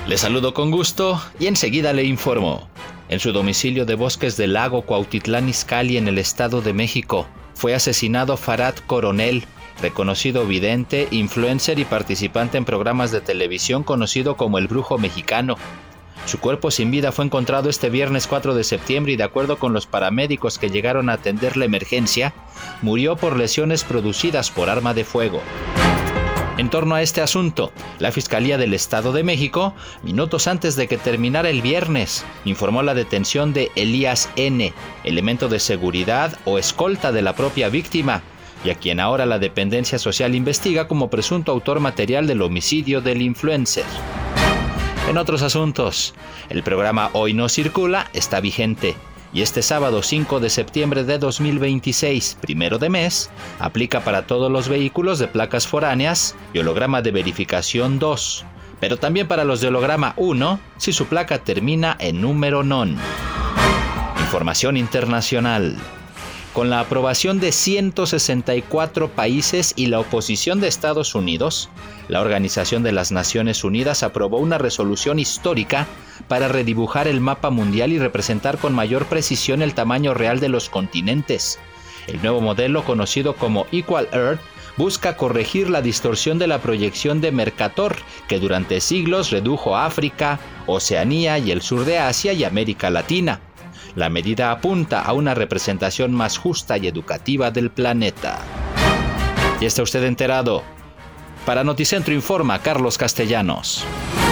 Le saludo con gusto y enseguida le informo. En su domicilio de Bosques del Lago, Cuautitlán Izcalli, en el Estado de México, fue asesinado Farad Coronel, reconocido vidente, influencer y participante en programas de televisión conocido como el Brujo Mexicano. Su cuerpo sin vida fue encontrado este viernes 4 de septiembre y, de acuerdo con los paramédicos que llegaron a atender la emergencia, murió por lesiones producidas por arma de fuego. En torno a este asunto, la Fiscalía del Estado de México, minutos antes de que terminara el viernes, informó la detención de Elías N., elemento de seguridad o escolta de la propia víctima, y a quien ahora la dependencia social investiga como presunto autor material del homicidio del influencer. En otros asuntos, el programa Hoy No Circula está vigente. Y este sábado 5 de septiembre de 2026, primero de mes, aplica para todos los vehículos de placas foráneas y holograma de verificación 2, pero también para los de holograma 1 si su placa termina en número non. Información internacional. Con la aprobación de 164 países y la oposición de Estados Unidos, la Organización de las Naciones Unidas aprobó una resolución histórica para redibujar el mapa mundial y representar con mayor precisión el tamaño real de los continentes. El nuevo modelo, conocido como Equal Earth, busca corregir la distorsión de la proyección de Mercator, que durante siglos redujo a África, Oceanía y el sur de Asia y América Latina. La medida apunta a una representación más justa y educativa del planeta. ¿Ya está usted enterado? Para Noticentro informa Carlos Castellanos.